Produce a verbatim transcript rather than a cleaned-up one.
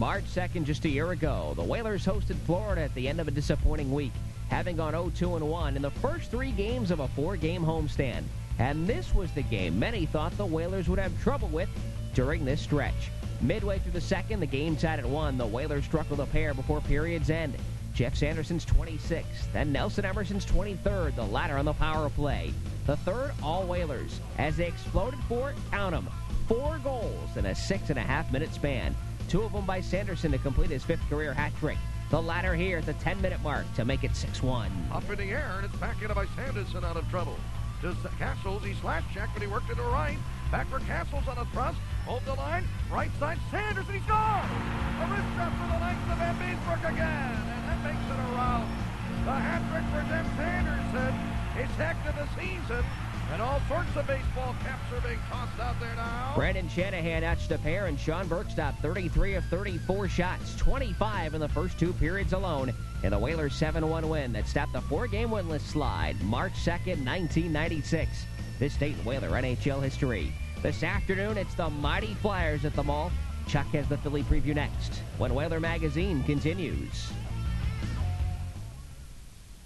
March second, just a year ago, the Whalers hosted Florida at the end of a disappointing week, having gone oh two and one in the first three games of a four-game homestand. And this was the game many thought the Whalers would have trouble with during this stretch. Midway through the second, the game tied at one. The Whalers struck with a pair before period's end. Jeff Sanderson's twenty-sixth, then Nelson Emerson's twenty-third, the latter on the power play. The third, all Whalers, as they exploded for, count 'em, four goals in a six-and-a-half-minute span. Two of them by Sanderson to complete his fifth career hat trick. The latter here at the ten-minute mark to make it six one. Up in the air, and it's back into by Sanderson, out of trouble. To Castles, he slash checked, but he worked it to right. Back for Castles on a thrust. Hold the line. Right side, Sanderson, he's gone! A wrist shot for the length of Van Beesbrook again, and that makes it a rout. The hat trick for Jeff Sanderson. His second of the season, and all sorts of baseball caps are being tossed out there now. Brandon Shanahan etched a pair, and Sean Burke stopped thirty-three of thirty-four shots, twenty-five in the first two periods alone, in the Whalers' seven one win that stopped the four-game winless slide March second, nineteen ninety-six. This date in Whaler N H L history. This afternoon, it's the Mighty Flyers at the Mall. Chuck has the Philly preview next when Whaler Magazine continues.